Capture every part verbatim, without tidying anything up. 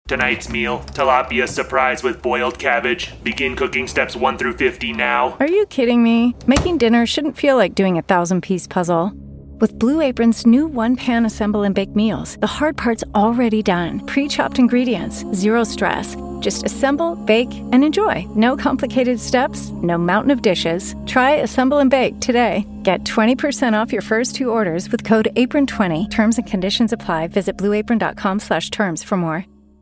Tonight's meal, tilapia surprise with boiled cabbage. Begin cooking steps one through fifty now. Are you kidding me? Making dinner shouldn't feel like doing a thousand-piece puzzle. With Blue Apron's new one-pan assemble and bake meals, the hard part's already done. Pre-chopped ingredients, zero stress. Just assemble, bake, and enjoy. No complicated steps, no mountain of dishes. Try Assemble and Bake today. Get twenty percent off your first two orders with code apron twenty. Terms and conditions apply. Visit blueapron.com slash terms for more.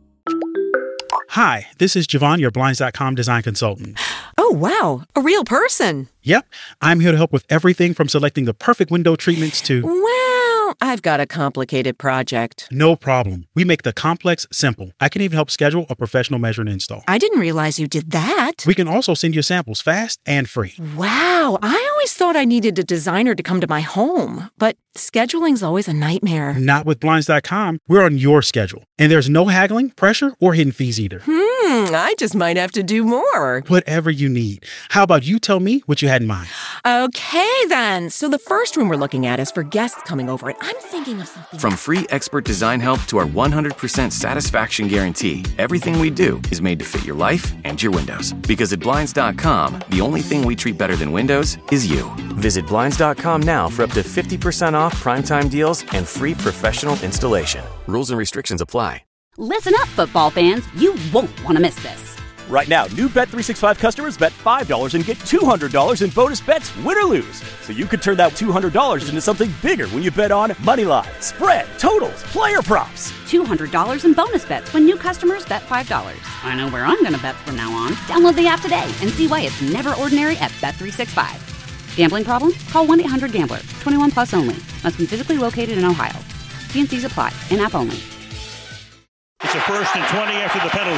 Hi, this is Javon, your Blinds dot com design consultant. Oh, wow. A real person. Yep. I'm here to help with everything from selecting the perfect window treatments to... Well, I've got a complicated project. No problem. We make the complex simple. I can even help schedule a professional measure and install. I didn't realize you did that. We can also send you samples fast and free. Wow. I always thought I needed a designer to come to my home, but scheduling's always a nightmare. Not with Blinds dot com. We're on your schedule. And there's no haggling, pressure, or hidden fees either. Hmm, I just might have to do more. Whatever you need. How about you tell me what you had in mind? Okay, then. So the first room we're looking at is for guests coming over, and I'm thinking of something... From free expert design help to our one hundred percent satisfaction guarantee, everything we do is made to fit your life and your windows. Because at Blinds dot com, the only thing we treat better than windows is you. Visit Blinds dot com now for up to fifty percent off primetime deals and free professional installation. Rules and restrictions apply. Listen up, football fans. You won't want to miss this. Right now, new Bet three sixty-five customers bet five dollars and get two hundred dollars in bonus bets, win or lose. So you could turn that two hundred dollars into something bigger when you bet on moneyline, spread, totals, player props. two hundred dollars in bonus bets when new customers bet five dollars. I know where I'm going to bet from now on. Download the app today and see why it's never ordinary at Bet three sixty-five. Gambling problem? Call one eight hundred gambler. twenty-one plus only. Must be physically located in Ohio. T and C's apply. In-app only. It's a first and twenty after the penalty.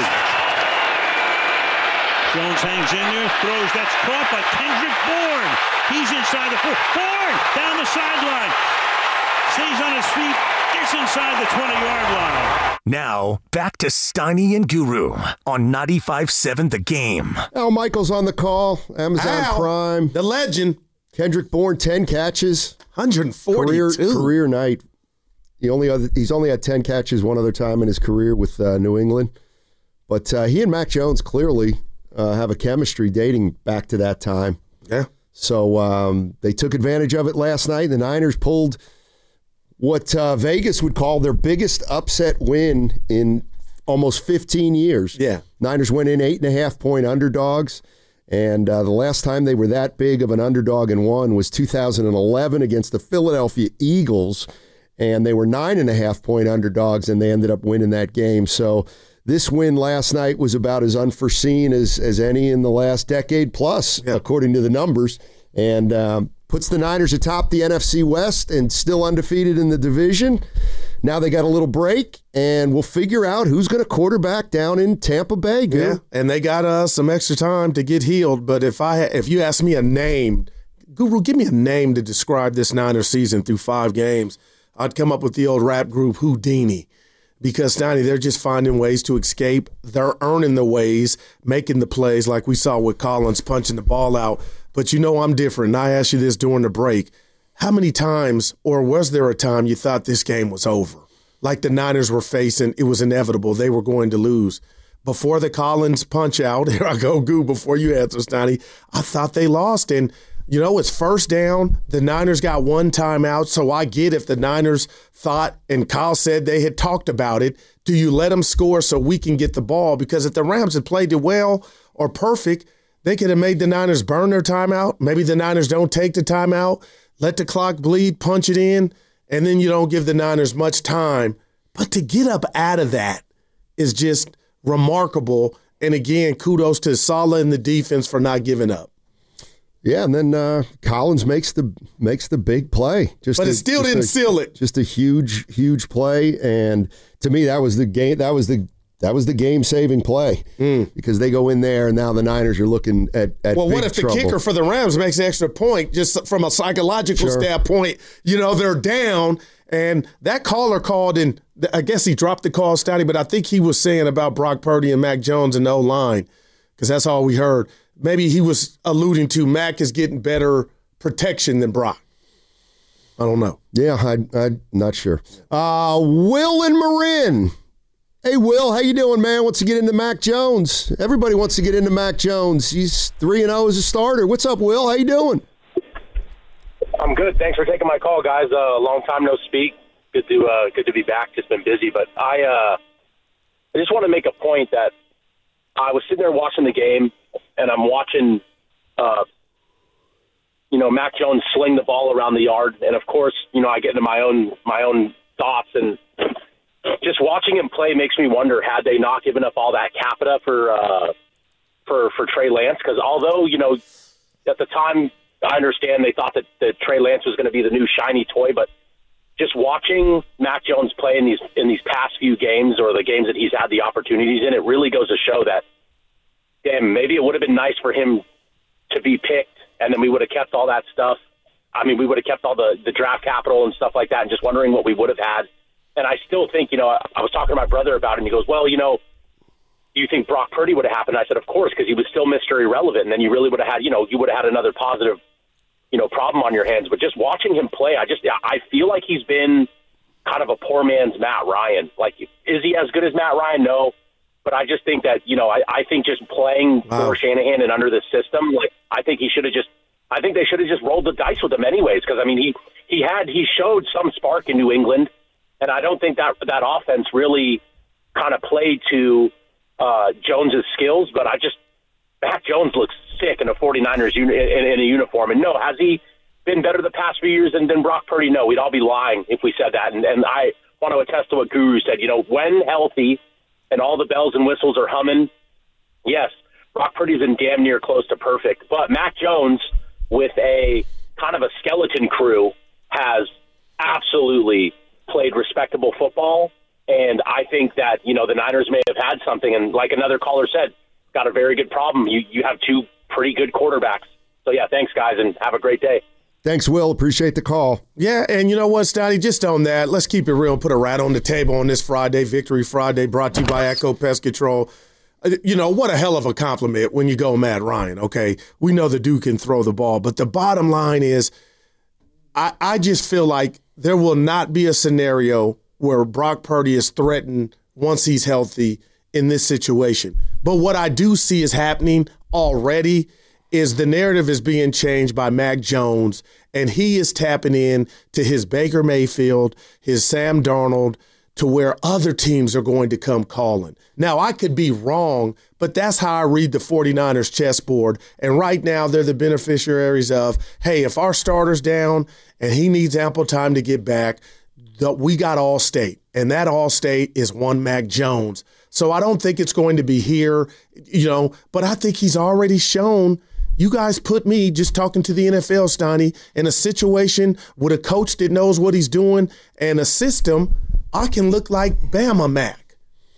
Jones hangs in there, throws, that's caught by Kendrick Bourne. He's inside the four. Bourne down the sideline. Stays on his feet, gets inside the twenty-yard line. Now, back to Steiny and Guru on ninety-five seven The Game. Al Michaels on the call, Amazon Al, Prime. The legend. Kendrick Bourne, ten catches. one hundred forty-two. Career, career night. He only other, he's only had ten catches one other time in his career with uh, New England. But uh, he and Mac Jones clearly uh, have a chemistry dating back to that time. Yeah. So um, they took advantage of it last night. The Niners pulled what uh, Vegas would call their biggest upset win in almost fifteen years. Yeah. Niners went in eight and a half point underdogs. And uh, the last time they were that big of an underdog and won was two thousand eleven against the Philadelphia Eagles. And they were nine and a half point underdogs, and they ended up winning that game. So this win last night was about as unforeseen as, as any in the last decade plus, yeah. according to the numbers, and um, puts the Niners atop the N F C West and still undefeated in the division. Now they got a little break, and we'll figure out who's going to quarterback down in Tampa Bay. Gil. Yeah, and they got uh, some extra time to get healed. But if I if you ask me a name, Guru, give me a name to describe this Niners season through five games. I'd come up with the old rap group Houdini, because, Steiny, they're just finding ways to escape. They're earning the ways, making the plays like we saw with Collins punching the ball out. But you know I'm different, and I asked you this during the break. How many times, or was there a time you thought this game was over? Like the Niners were facing, it was inevitable. They were going to lose. Before the Collins punch out, here I go, Goo, before you answer, Steiny, I thought they lost, and you know, it's first down. The Niners got one timeout, so I get if the Niners thought, and Kyle said they had talked about it, do you let them score so we can get the ball? Because if the Rams had played it well or perfect, they could have made the Niners burn their timeout. Maybe the Niners don't take the timeout, let the clock bleed, punch it in, and then you don't give the Niners much time. But to get up out of that is just remarkable. And again, kudos to Saleh and the defense for not giving up. Yeah, and then uh, Collins makes the makes the big play. Just but a, it still just didn't a, seal it. Just a huge, huge play, and to me, that was the game. That was the that was the game saving play mm. because they go in there, and now the Niners are looking at at well, big what if trouble. the kicker for the Rams makes an extra point? Just from a psychological sure. standpoint, you know they're down, and that caller called, and I guess he dropped the call, Stouty, but I think he was saying about Brock Purdy and Mac Jones and the O-line because that's all we heard. Maybe he was alluding to Mac is getting better protection than Brock. I don't know. Yeah, I, I'm not sure. Uh, Will and Marin Hey, Will, how you doing, man? Wants to get into Mac Jones. Everybody wants to get into Mac Jones. He's three and oh as a starter. What's up, Will? How you doing? I'm good. Thanks for taking my call, guys. A uh, long time no speak. Good to uh, good to be back. Just been busy, but I uh, I just want to make a point that I was sitting there watching the game, and I'm watching, uh, you know, Mac Jones sling the ball around the yard, and of course, you know, I get into my own my own thoughts, and just watching him play makes me wonder, had they not given up all that capita for uh, for for Trey Lance? Because although, you know, at the time, I understand they thought that, that Trey Lance was going to be the new shiny toy, but just watching Mac Jones play in these in these past few games, or the games that he's had the opportunities in, it really goes to show that, damn, maybe it would have been nice for him to be picked, and then we would have kept all that stuff. I mean, we would have kept all the, the draft capital and stuff like that, and just wondering what we would have had. And I still think, you know, I, I was talking to my brother about it, and he goes, well, you know, do you think Brock Purdy would have happened? I said, of course, because he was still Mister Irrelevant, and then you really would have had, you know, you would have had another positive, you know, problem on your hands. But just watching him play, I just, I feel like he's been kind of a poor man's Matt Ryan. Like, is he as good as Matt Ryan? No. But I just think that, you know, I, I think just playing wow. for Shanahan and under the system, like, I think he should have just, I think they should have just rolled the dice with him anyways. Because, I mean, he, he had, he showed some spark in New England, and I don't think that that offense really kind of played to uh, Jones's skills. But I just, Mac Jones looks sick in a 49ers uni- in, in a uniform. And no, has he been better the past few years than, than Brock Purdy? No, we'd all be lying if we said that. And, and I want to attest to what Guru said. You know, when healthy and all the bells and whistles are humming, yes, Brock Purdy's in damn near close to perfect. But Mac Jones, with a kind of a skeleton crew, has absolutely played respectable football. And I think that, you know, the Niners may have had something. And like another caller said, got a very good problem. You you have two pretty good quarterbacks. So, yeah, thanks, guys, and have a great day. Thanks, Will. Appreciate the call. Yeah, and you know what, Stoney? Just on that, let's keep it real and put a rat on the table on this Friday, Victory Friday, brought to you by Echo Pest Control. You know, what a hell of a compliment when you go Matt Ryan, okay? We know the dude can throw the ball, but the bottom line is I, I just feel like there will not be a scenario where Brock Purdy is threatened once he's healthy in this situation. But what I do see is happening already is the narrative is being changed by Mac Jones, and he is tapping in to his Baker Mayfield, his Sam Darnold, to where other teams are going to come calling. Now, I could be wrong, but that's how I read the 49ers chessboard. And right now, they're the beneficiaries of, hey, if our starter's down and he needs ample time to get back, we got All-State, and that All-State is one Mac Jones. So I don't think it's going to be here, you know, but I think he's already shown. You guys put me, just talking to the N F L, Stoney, in a situation with a coach that knows what he's doing and a system, I can look like Bama Mac.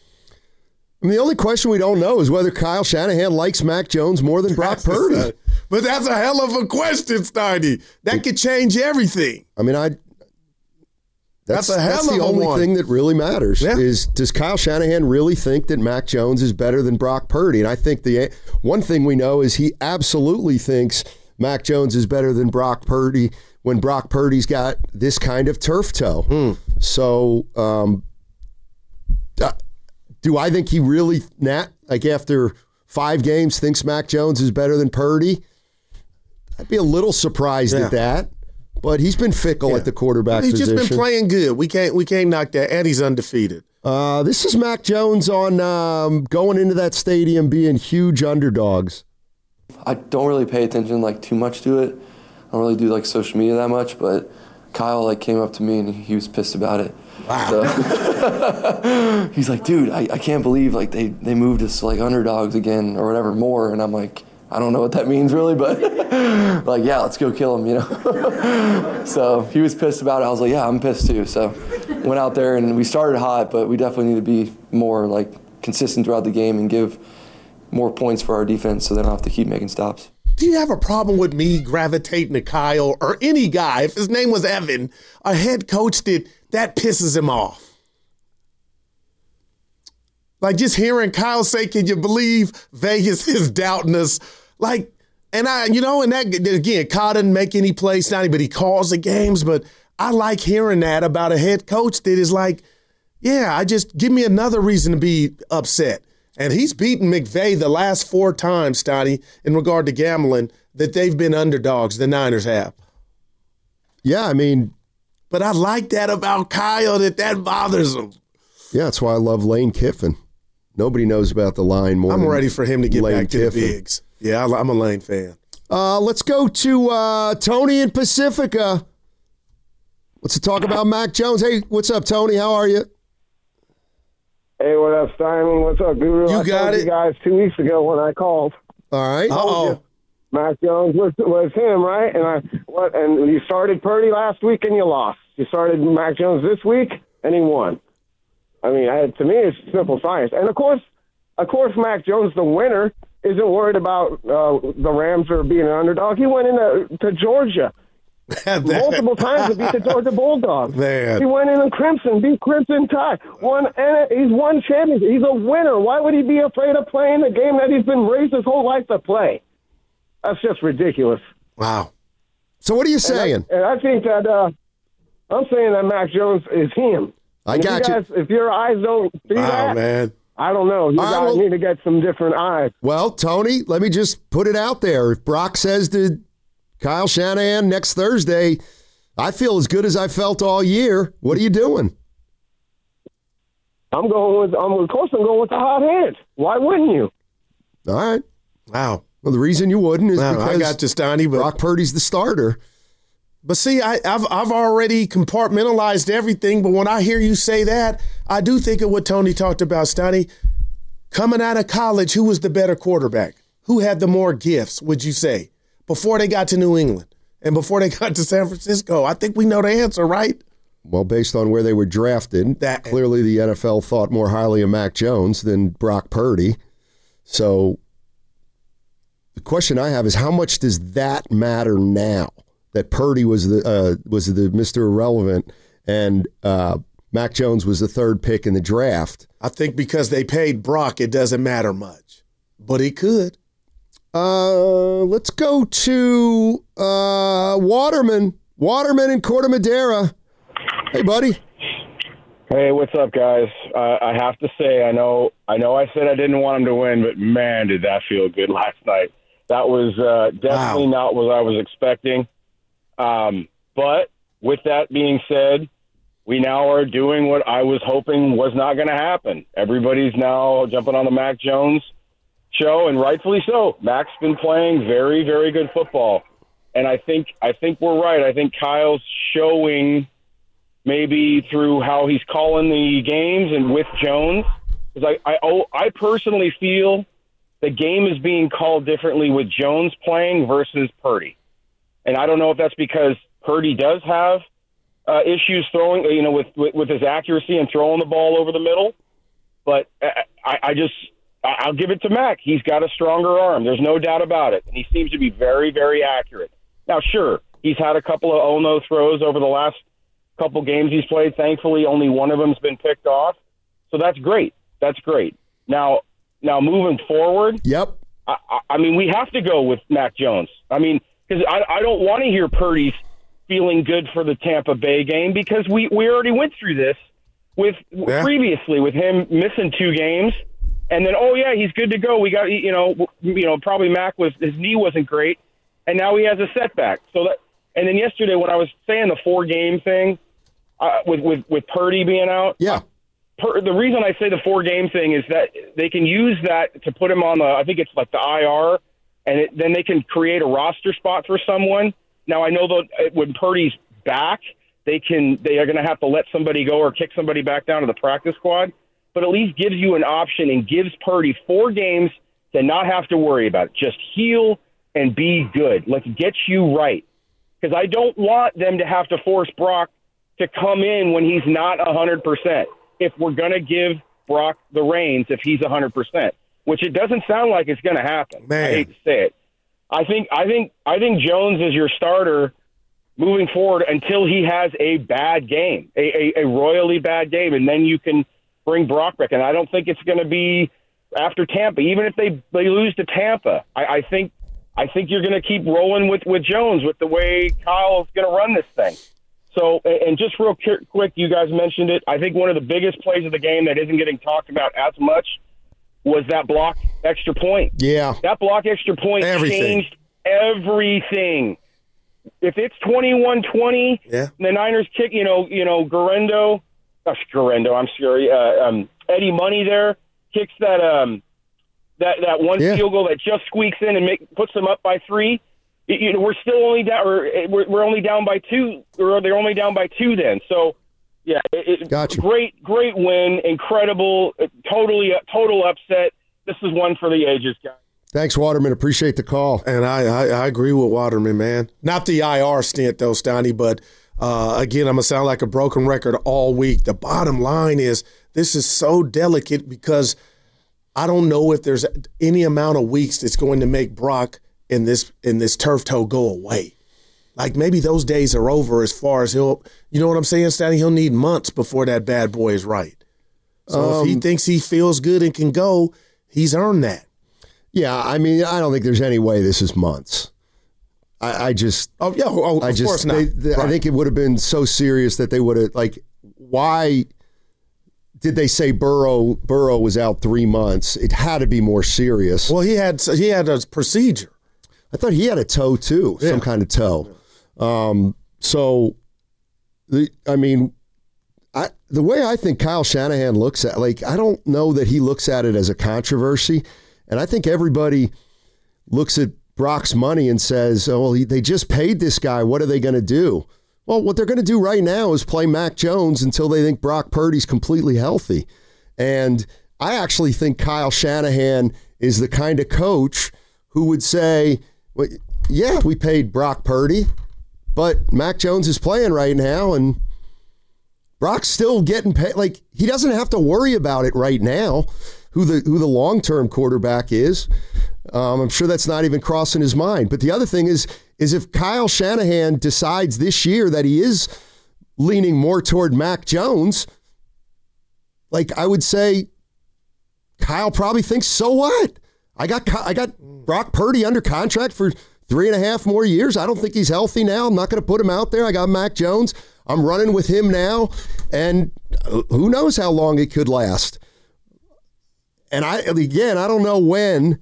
I mean, the only question we don't know is whether Kyle Shanahan likes Mac Jones more than Brock Purdy. But that's a hell of a question, Stoney. That could change everything. I mean, I... That's, that's a hell that's of the a only one. thing that really matters yeah. is, does Kyle Shanahan really think that Mac Jones is better than Brock Purdy? And I think the one thing we know is he absolutely thinks Mac Jones is better than Brock Purdy when Brock Purdy's got this kind of turf toe. Mm. So um, uh, do I think he really, Nat, like after five games, thinks Mac Jones is better than Purdy? I'd be a little surprised yeah. at that. But he's been fickle yeah. at the quarterback he's position. He's just been playing good. We can't we can't knock that. And he's undefeated. Uh, this is Mac Jones on um, going into that stadium being huge underdogs. I don't really pay attention like too much to it. I don't really do like social media that much. But Kyle like came up to me and he was pissed about it. Wow. So, he's like, dude, I, I can't believe like they, they moved us to like underdogs again or whatever more. And I'm like, I don't know what that means really, but like, yeah, let's go kill him, you know? So he was pissed about it. I was like, yeah, I'm pissed too. So went out there and we started hot, but we definitely need to be more like consistent throughout the game and give more points for our defense so they don't have to keep making stops. Do you have a problem with me gravitating to Kyle or any guy, if his name was Evan, a head coach that that pisses him off? Like just hearing Kyle say, can you believe Vegas is doubting us? Like, and I, you know, and that, again, Kyle didn't make any plays, not but he calls the games. But I like hearing that about a head coach that is like, Yeah, I just give me another reason to be upset. And he's beaten McVay the last four times, Stoney, in regard to gambling, that they've been underdogs, the Niners have. Yeah, I mean. But I like that about Kyle, that that bothers him. Yeah, that's why I love Lane Kiffin. Nobody knows about the line more I'm than ready for him to get Lane back to Kiffin. the bigs. Yeah, I'm a Lane fan. Uh, let's go to uh, Tony in Pacifica. Let's talk about Mac Jones. Hey, what's up, Tony? How are you? Hey, what up, Simon? What's up, Guru? You I got told it. you guys two weeks ago when I called. All right. Uh-oh. Mac Jones was, was him, right? And I what? And you started Purdy last week and you lost. You started Mac Jones this week and he won. I mean, I, to me, it's simple science. And of course, of course, Mac Jones, the winner, isn't worried about uh, the Rams or being an underdog. He went into to Georgia multiple times to beat the Georgia Bulldogs. Man. He went in Crimson, beat Crimson Tide. Won, and he's won championship. He's a winner. Why would he be afraid of playing the game that he's been raised his whole life to play? That's just ridiculous. Wow. So what are you saying? And I, and I think that uh, I'm saying that Mac Jones is him. I And got if you. you. Guys, if your eyes don't see Wow, that, man. I don't know. You All right, guys well- need to get some different eyes. Well, Tony, let me just put it out there. If Brock says to Kyle Shanahan next Thursday, I feel as good as I felt all year, what are you doing? I'm going with. I'm of course I'm going with the hot hand. Why wouldn't you? All right. Wow. Well, the reason you wouldn't is Wow, because I got you, Stoney, but Brock Purdy's the starter. But see, I, I've I've already compartmentalized everything. But when I hear you say that, I do think of what Tony talked about, Stoney. Coming out of college, who was the better quarterback? Who had the more gifts, would you say, before they got to New England and before they got to San Francisco? I think we know the answer, right? Well, based on where they were drafted, That- clearly the N F L thought more highly of Mac Jones than Brock Purdy. So the question I have is, how much does that matter now that Purdy was the uh, was the Mister Irrelevant and uh, Mac Jones was the third pick in the draft? I think because they paid Brock, it doesn't matter much. But it could. Uh, let's go to uh, Waterman. Waterman in Corte Madera. Hey, buddy. Hey, what's up, guys? Uh, I have to say, I know, I know, I said I didn't want him to win, but man, did that feel good last night. That was uh, definitely wow. not what I was expecting. Um, but with that being said, we now are doing what I was hoping was not going to happen. Everybody's now jumping on the Mac Jones show, and rightfully so. Mac's been playing very, very good football, and I think I think we're right. I think Kyle's showing, maybe through how he's calling the games and with Jones, because I I, oh, I personally feel the game is being called differently with Jones playing versus Purdy, and I don't know if that's because Purdy does have uh, issues throwing, you know, with, with with his accuracy and throwing the ball over the middle, but I, I just. I'll give it to Mac. He's got a stronger arm. There's no doubt about it. And he seems to be very, very accurate. Now, sure, he's had a couple of oh-no throws over the last couple games he's played. Thankfully, only one of them's been picked off. So that's great. That's great. Now, now moving forward, yep. I, I mean, we have to go with Mac Jones. I mean, because I, I don't want to hear Purdy's feeling good for the Tampa Bay game, because we, we already went through this with yeah. previously with him missing two games. And then, oh yeah, he's good to go. We got, you know, you know, probably Mac was his knee wasn't great, and now he has a setback. So that, and then yesterday when I was saying the four game thing, uh, with with with Purdy being out, yeah. Per, the reason I say the four game thing is that they can use that to put him on the, I think it's like the I R, and it, then they can create a roster spot for someone. Now I know that when Purdy's back, they can they are going to have to let somebody go or kick somebody back down to the practice squad. But at least gives you an option and gives Purdy four games to not have to worry about it. Just heal and be good. Let's get you right. Because I don't want them to have to force Brock to come in when he's not one hundred percent. If we're going to give Brock the reins if he's one hundred percent, which it doesn't sound like it's going to happen. Man. I hate to say it. I think I think I think Jones is your starter moving forward until he has a bad game, a, a, a royally bad game, and then you can bring Brock back. And I don't think it's going to be after Tampa. Even if they, they lose to Tampa, I, I think I think you're going to keep rolling with, with Jones with the way Kyle's going to run this thing. So, and just real quick, you guys mentioned it. I think one of the biggest plays of the game that isn't getting talked about as much was that block extra point. Yeah. That block extra point Everything. changed everything. If it's twenty-one twenty, yeah. the Niners kick, you know, you know, Garendo, gosh, Garendo, I'm sorry, uh, um, Eddie Money there kicks that um, that that one Yeah. field goal that just squeaks in and make, puts them up by three. You know, we're still only down, or we're, we're only down by two, or they're only down by two then. So, yeah, it, it, Gotcha. great, great win, incredible, totally, total upset. This is one for the ages, guys. Thanks, Waterman. Appreciate the call. And I, I, I agree with Waterman, man. Not the I R stint, though, Steiny, but uh, again, I'm going to sound like a broken record all week. The bottom line is this is so delicate because I don't know if there's any amount of weeks that's going to make Brock in this in this turf toe go away. Like maybe those days are over as far as he'll, you know what I'm saying, Steiny? He'll need months before that bad boy is right. So Um, if he thinks he feels good and can go, he's earned that. Yeah, I mean, I don't think there's any way this is months. I, I just, oh yeah, oh, I of just, course not. they- they- I Right. think it would have been so serious that they would have like. Why did they say Burrow Burrow was out three months? It had to be more serious. Well, he had he had a procedure. I thought he had a toe too, Yeah. some kind of toe. Um, so, the I mean, I the way I think Kyle Shanahan looks at, like, I don't know that he looks at it as a controversy. And I think everybody looks at Brock's money and says, oh, well, he, they just paid this guy. What are they going to do? Well, what they're going to do right now is play Mac Jones until they think Brock Purdy's completely healthy. And I actually think Kyle Shanahan is the kind of coach who would say, well, yeah, we paid Brock Purdy, but Mac Jones is playing right now, and Brock's still getting paid. Like, he doesn't have to worry about it right now, who the who the long-term quarterback is. Um, I'm sure that's not even crossing his mind. But the other thing is, is if Kyle Shanahan decides this year that he is leaning more toward Mac Jones, like, I would say Kyle probably thinks, so what? I got I got Brock Purdy under contract for three and a half more years. I don't think he's healthy now. I'm not going to put him out there. I got Mac Jones. I'm running with him now. And who knows how long it could last. And I again, I don't know when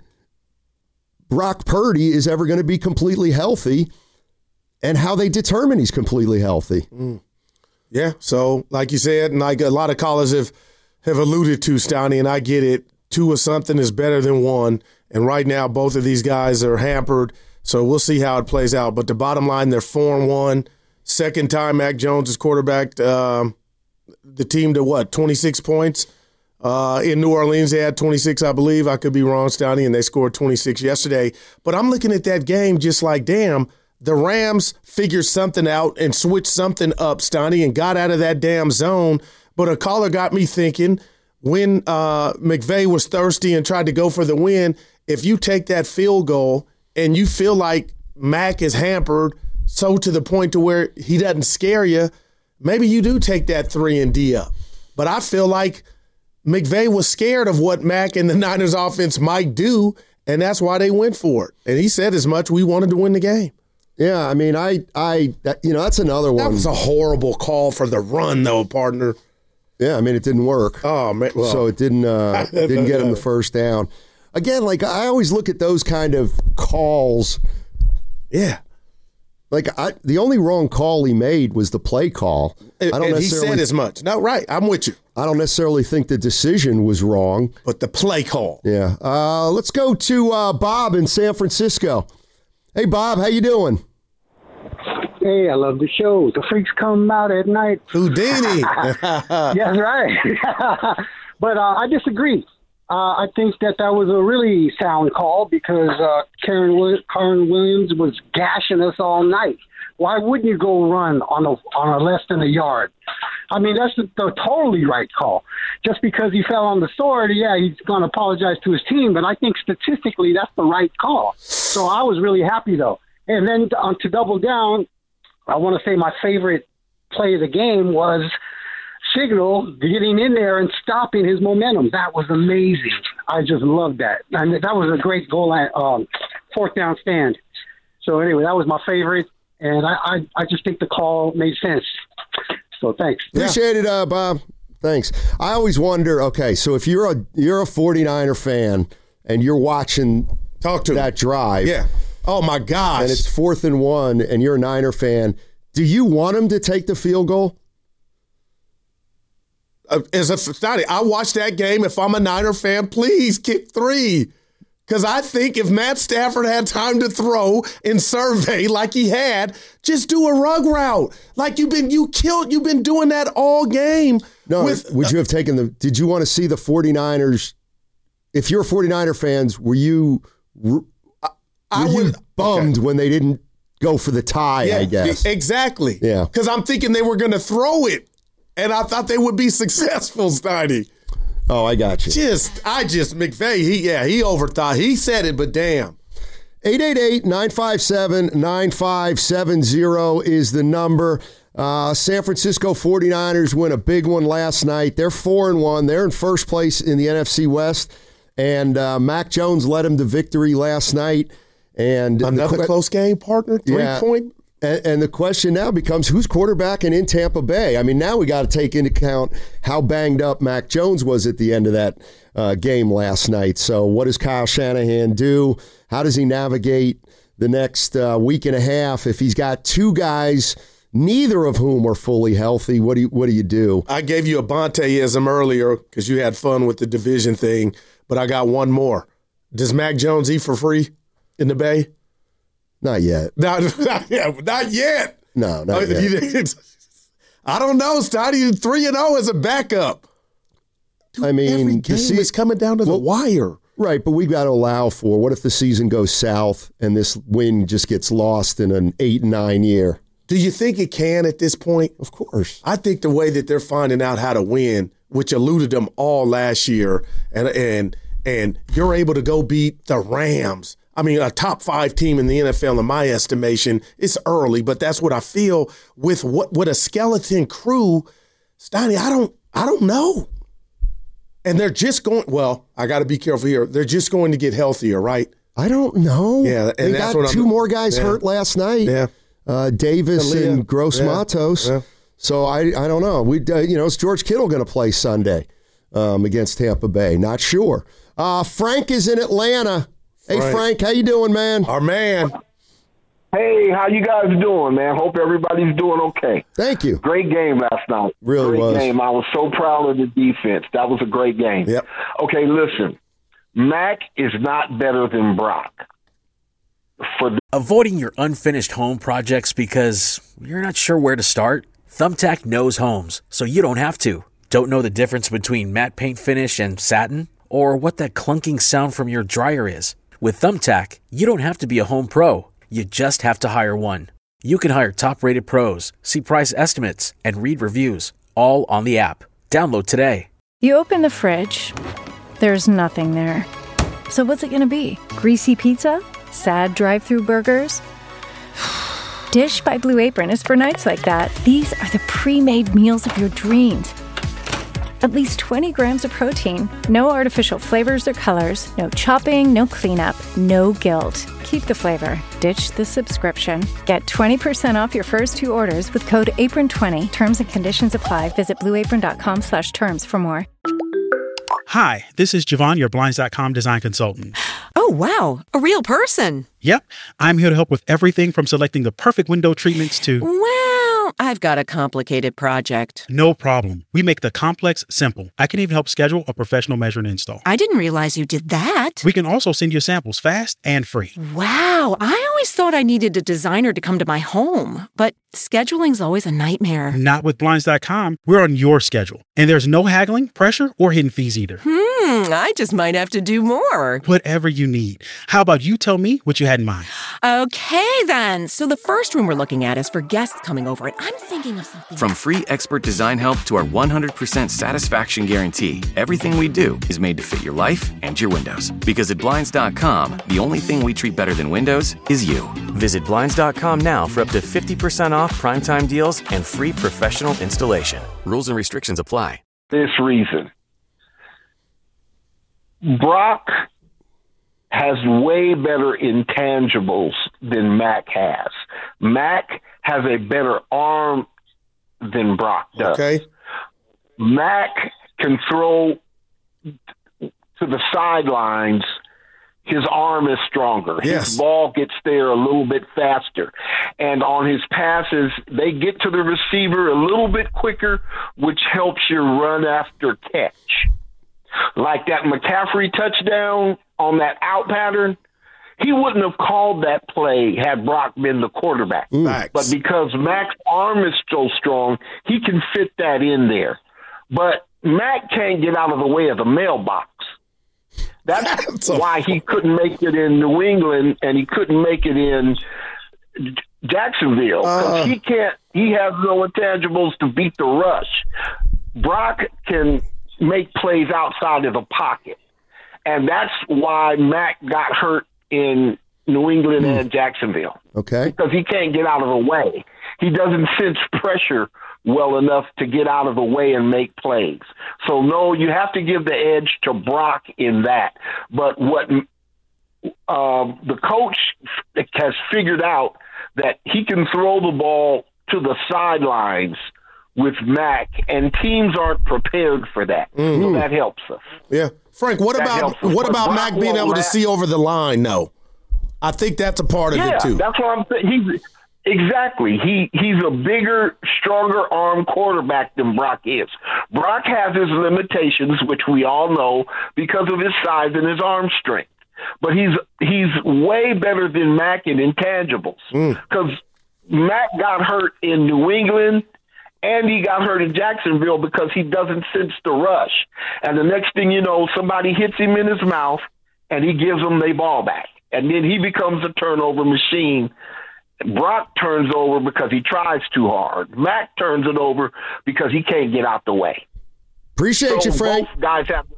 Brock Purdy is ever going to be completely healthy and how they determine he's completely healthy. Mm. Yeah, so like you said, and like a lot of callers have, have alluded to, Stoney, and I get it, two of something is better than one. And right now, both of these guys are hampered, so we'll see how it plays out. But the bottom line, they're four and one. Second time Mac Jones has quarterbacked um, the team to what, twenty-six points? Uh, in New Orleans, they had twenty-six, I believe. I could be wrong, Stoney, and they scored twenty-six yesterday. But I'm looking at that game just like, damn, the Rams figured something out and switched something up, Stoney, and got out of that damn zone. But a caller got me thinking, when uh, McVay was thirsty and tried to go for the win, if you take that field goal and you feel like Mac is hampered so to the point to where he doesn't scare you, maybe you do take that three and D up. But I feel like McVay was scared of what Mac and the Niners offense might do, and that's why they went for it. And he said as much, we wanted to win the game. Yeah, I mean, I, I, that, you know, that's another one. That was a horrible call for the run, though, partner. Yeah, I mean, it didn't work. Oh, man. Well. So it didn't, uh, didn't get him the first down. Again, like, I always look at those kind of calls. Yeah. Like, I, the only wrong call he made was the play call. And, I don't and he necessarily, said as much. No, right. I'm with you. I don't necessarily think the decision was wrong. But the play call. Yeah. Uh, let's go to uh, Bob in San Francisco. Hey, Bob, how you doing? Hey, I love the show. The freaks come out at night. Houdini. Yes, right. But uh, I disagree. Uh, I think that that was a really sound call because uh, Karen, Karen Williams was gashing us all night. Why wouldn't you go run on a on a less than a yard? I mean, that's the, the totally right call. Just because he fell on the sword, yeah, he's going to apologize to his team, but I think statistically that's the right call. So I was really happy, though. And then uh, to double down, I want to say my favorite play of the game was Signal getting in there and stopping his momentum. That was amazing. I just loved that. And that was a great goal line, um, fourth down stand. So anyway, that was my favorite. And I, I, I just think the call made sense. So thanks. Appreciate it, uh, Bob. Thanks. I always wonder, okay, so if you're a you're a 49er fan and you're watching Talk to that me. drive. Yeah. Oh, my gosh. And it's fourth and one and you're a Niner fan, do you want him to take the field goal? Uh, as a study, I watched that game. If I'm a Niner fan, please kick three. Because I think if Matt Stafford had time to throw and survey like he had, just do a rug route. Like you've been, you killed, you've been doing that all game. No, with, would you have taken the, did you want to see the 49ers, if you're 49er fans, were you, were I you would, bummed okay. when they didn't go for the tie, yeah, I guess? Exactly. Yeah. Because I'm thinking they were going to throw it, and I thought they would be successful, Steiny. Oh, I got you. Just, I just, McVay, he, yeah, he overthought. He said it, but damn. eight eight eight, nine five seven, nine five seven zero is the number. Uh, San Francisco 49ers win a big one last night. They're four and one. They're in first place in the N F C West. And uh, Mac Jones led them to victory last night. And Another the, close game, partner? Three yeah, point? And, and the question now becomes, who's quarterbacking in Tampa Bay? I mean, now we got to take into account how banged up Mac Jones was at the end of that uh, game last night. So what does Kyle Shanahan do? How does he navigate the next uh, week and a half if he's got two guys, neither of whom are fully healthy? What do you, what do you do? I gave you a Bonteism earlier because you had fun with the division thing, but I got one more. Does Mac Jones eat for free in the Bay? Not yet. Not, not, yet. not yet. No, not yet. I don't know, Stoddy. three and oh as a backup. Dude, I mean, every game se- is coming down to well, the wire. Right, but we've got to allow for, what if the season goes south and this win just gets lost in an eight and nine year? Do you think it can at this point? Of course. I think the way that they're finding out how to win, which eluded them all last year, and and and you're able to go beat the Rams. I mean, a top five team in the N F L, in my estimation. It's early, but that's what I feel with what with a skeleton crew. Steiny, I don't, I don't know. And they're just going. Well, I got to be careful here. They're just going to get healthier, right? I don't know. Yeah, and they that's got what two I'm, more guys yeah. hurt last night. Yeah, uh, Davis Aaliyah. and Gross Yeah. Matos. Yeah. So I, I don't know. We, uh, you know, is George Kittle going to play Sunday um, against Tampa Bay? Not sure. Uh, Frank is in Atlanta. Hey, Frank. Frank, how you doing, man? Our man. Hey, how you guys doing, man? Hope everybody's doing okay. Thank you. Great game last night. Really great was. game. I was so proud of the defense. That was a great game. Yep. Okay, listen. Mac is not better than Brock. For the- Avoiding your unfinished home projects because you're not sure where to start? Thumbtack knows homes, so you don't have to. Don't know the difference between matte paint finish and satin? Or what that clunking sound from your dryer is? With Thumbtack, you don't have to be a home pro. You just have to hire one. You can hire top-rated pros, see price estimates, and read reviews, all on the app. Download today. You open the fridge. There's nothing there. So what's it going to be? Greasy pizza? Sad drive-thru burgers? Dish by Blue Apron is for nights like that. These are the pre-made meals of your dreams. At least twenty grams of protein, no artificial flavors or colors, no chopping, no cleanup, no guilt. Keep the flavor. Ditch the subscription. Get twenty percent off your first two orders with code apron twenty. Terms and conditions apply. Visit blueapron.com slash terms for more. Hi, this is Javon, your Blinds dot com design consultant. Oh, wow. A real person. Yep, I'm here to help with everything from selecting the perfect window treatments to... Well, I've got a complicated project. No problem. We make the complex simple. I can even help schedule a professional measure and install. I didn't realize you did that. We can also send you samples fast and free. Wow. I always thought I needed a designer to come to my home, but scheduling's always a nightmare. Not with Blinds dot com. We're on your schedule. And there's no haggling, pressure, or hidden fees either. Hmm, I just might have to do more. Whatever you need. How about you tell me what you had in mind? Okay, then. So the first room we're looking at is for guests coming over, and I'm thinking of something. From free expert design help to our one hundred percent satisfaction guarantee, everything we do is made to fit your life and your windows. Because at Blinds dot com, the only thing we treat better than windows is you. Visit Blinds dot com now for up to fifty percent off primetime deals and free professional installation. Rules and restrictions apply. this reason. Brock has way better intangibles than Mac has. Mac has a better arm than Brock does. Okay. Mac can throw to the sidelines. His arm is stronger. Yes. His ball gets there a little bit faster. And on his passes, they get to the receiver a little bit quicker, which helps you run after catch. Like that McCaffrey touchdown on that out pattern, he wouldn't have called that play had Brock been the quarterback. Facts. But because Mac's arm is so strong, he can fit that in there. But Mac can't get out of the way of the mailbox. That's, That's why he couldn't make it in New England and he couldn't make it in Jacksonville. Uh, he can't. He has no intangibles to beat the rush. Brock can make plays outside of the pocket, and that's why Mac got hurt in New England mm. and Jacksonville. Okay, because he can't get out of the way. He doesn't sense pressure well enough to get out of the way and make plays. So, no, you have to give the edge to Brock in that. But what uh, the coach has figured out that he can throw the ball to the sidelines with Mac, and teams aren't prepared for that. Mm-hmm. So that helps us. Yeah. Frank, what that about what about Mac being able to see over the line, though? I think that's a part of yeah, it, too. That's what I'm saying. He's Exactly. He he's a bigger, stronger arm quarterback than Brock is. Brock has his limitations, which we all know, because of his size and his arm strength. But he's he's way better than Mac in intangibles. Because mm. Mac got hurt in New England and he got hurt in Jacksonville because he doesn't sense the rush. And the next thing you know, somebody hits him in his mouth and he gives them their ball back. And then he becomes a turnover machine. Brock turns over because he tries too hard. Mac turns it over because he can't get out the way. Appreciate so you, Frank. Both guys have.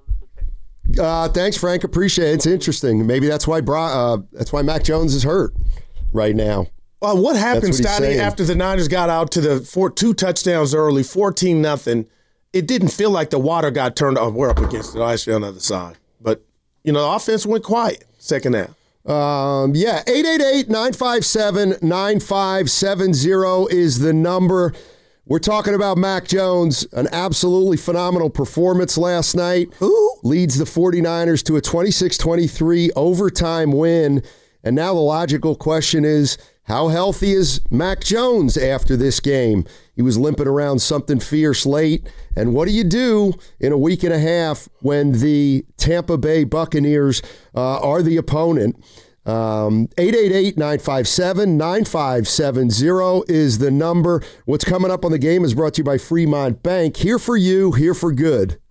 Uh, thanks, Frank. Appreciate it. It's interesting. Maybe that's why Bro- uh, that's why Mac Jones is hurt right now. Uh, what happened, what Stotty, after the Niners got out to the four, two touchdowns early, fourteen nothing? It didn't feel like the water got turned off. We're up against it. I actually on the other side. But, you know, the offense went quiet second half. Um, yeah, eight eight eight, nine five seven, nine five seven zero is the number. We're talking about Mac Jones, an absolutely phenomenal performance last night. Who? Leads the 49ers to a twenty-six twenty-three overtime win. And now the logical question is, how healthy is Mac Jones after this game? He was limping around something fierce late. And what do you do in a week and a half when the Tampa Bay Buccaneers uh, are the opponent? Um, eight eight eight, nine five seven, nine five seven zero is the number. What's coming up on the game is brought to you by Fremont Bank. Here for you, here for good.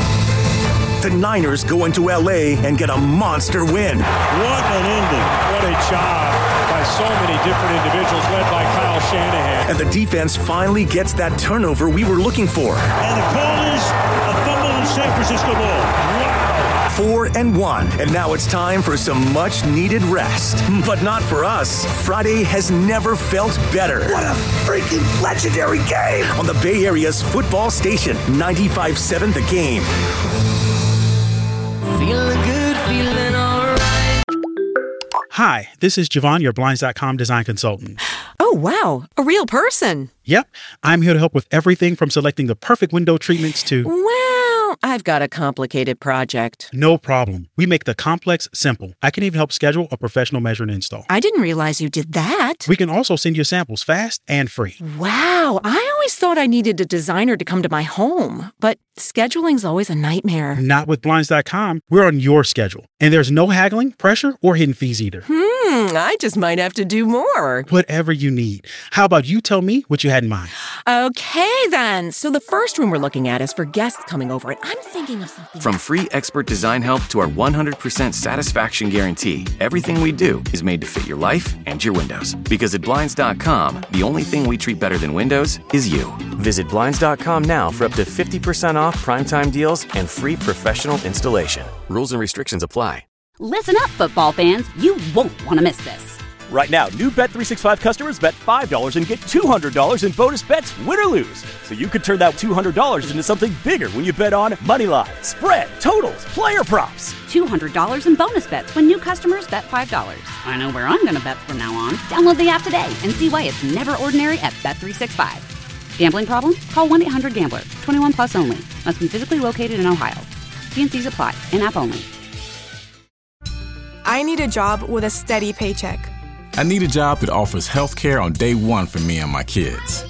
The Niners go into L A and get a monster win. What an ending. What a job by so many different individuals led by Kyle Shanahan. And the defense finally gets that turnover we were looking for. And the call is a fumble in San Francisco ball. Wow. Four and one. And now it's time for some much needed rest. But not for us. Friday has never felt better. What a freaking legendary game. On the Bay Area's football station, ninety-five point seven The Game. Feeling good, feeling all right. Hi, this is Javon, your Blinds dot com design consultant. Oh, wow. A real person. Yep. I'm here to help with everything from selecting the perfect window treatments to... Well, I've got a complicated project. No problem. We make the complex simple. I can even help schedule a professional measure and install. I didn't realize you did that. We can also send you samples fast and free. Wow. I always thought I needed a designer to come to my home, but scheduling's always a nightmare. Not with Blinds dot com. We're on your schedule. And there's no haggling, pressure, or hidden fees either. Hmm, I just might have to do more. Whatever you need. How about you tell me what you had in mind? Okay, then. So the first room we're looking at is for guests coming over, and I'm thinking of something. From free expert design help to our one hundred percent satisfaction guarantee, everything we do is made to fit your life and your windows. Because at Blinds dot com, the only thing we treat better than windows is you. Visit Blinds dot com now for up to fifty percent off primetime deals and free professional installation. Rules and restrictions apply. Listen up, football fans. You won't want to miss this. Right now, new Bet three sixty-five customers bet five dollars and get two hundred dollars in bonus bets, win or lose. So you could turn that two hundred dollars into something bigger when you bet on money line, spread, totals, player props. two hundred dollars in bonus bets when new customers bet five dollars. I know where I'm going to bet from now on. Download the app today and see why it's never ordinary at Bet three sixty-five. Gambling problem? Call one eight hundred gambler. twenty-one plus only. Must be physically located in Ohio. T and C's apply. In-app only. I need a job with a steady paycheck. I need a job that offers health care on day one for me and my kids.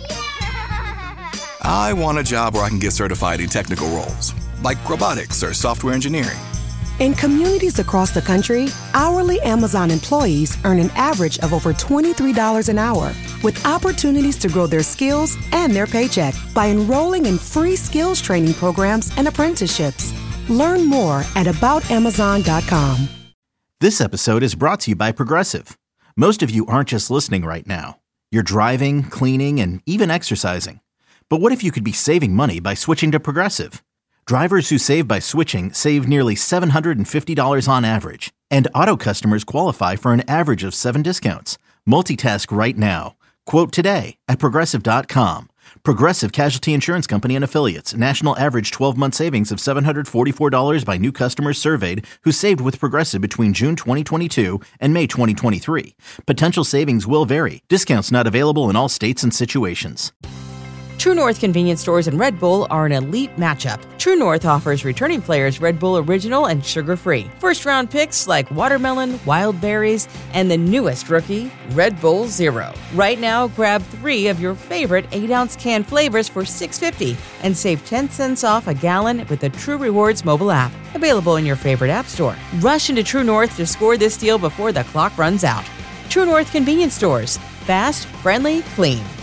I want a job where I can get certified in technical roles, like robotics or software engineering. In communities across the country, hourly Amazon employees earn an average of over twenty-three dollars an hour, with opportunities to grow their skills and their paycheck by enrolling in free skills training programs and apprenticeships. Learn more at about amazon dot com. This episode is brought to you by Progressive. Most of you aren't just listening right now. You're driving, cleaning, and even exercising. But what if you could be saving money by switching to Progressive? Drivers who save by switching save nearly seven hundred fifty dollars on average. And auto customers qualify for an average of seven discounts. Multitask right now. Quote today at progressive dot com. Progressive Casualty Insurance Company and Affiliates. National average twelve-month savings of seven hundred forty-four dollars by new customers surveyed who saved with Progressive between June twenty twenty-two and May twenty twenty-three. Potential savings will vary. Discounts not available in all states and situations. True North convenience stores and Red Bull are an elite matchup. True North offers returning players Red Bull Original and sugar-free. First-round picks like watermelon, wild berries, and the newest rookie, Red Bull Zero. Right now, grab three of your favorite eight-ounce can flavors for six dollars and fifty cents and save ten cents off a gallon with the True Rewards mobile app. Available in your favorite app store. Rush into True North to score this deal before the clock runs out. True North convenience stores. Fast, friendly, clean.